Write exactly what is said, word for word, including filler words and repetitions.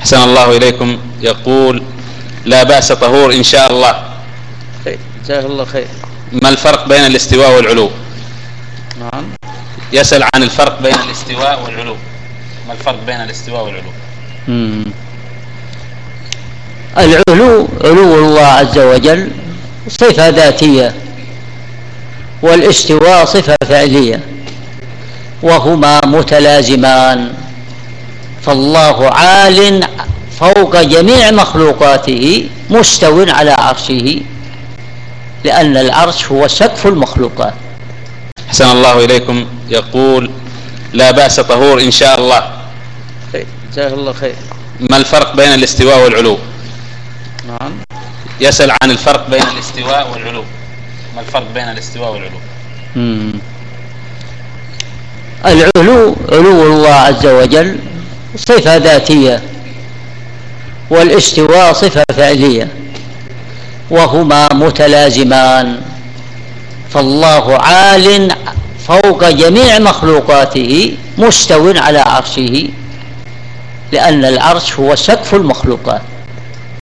أحسن الله إليكم. يقول: لا بأس طهور إن شاء الله. خير، جزاك الله خير. ما الفرق بين الاستواء والعلو؟ نعم. يسأل عن الفرق بين الاستواء والعلو. ما الفرق بين الاستواء والعلو؟ مم. العلو علو الله عز وجل صفة ذاتية، والاستواء صفة فعلية، وهما متلازمان. فالله عال فوق جميع مخلوقاته مستو على عرشه، لأن العرش هو سقف المخلوقات. أحسن الله إليكم. يقول: لا بأس طهور إن شاء الله. خير، جزاك الله خير. ما الفرق بين الاستواء والعلو؟ نعم. يسأل عن الفرق بين الاستواء والعلو. ما الفرق بين الاستواء والعلو؟ مم. العلو علو الله عز وجل صفة ذاتية، والاستواء صفة فعلية، وهما متلازمان. فالله عال فوق جميع مخلوقاته مستو على عرشه، لأن العرش هو سقف المخلوقات.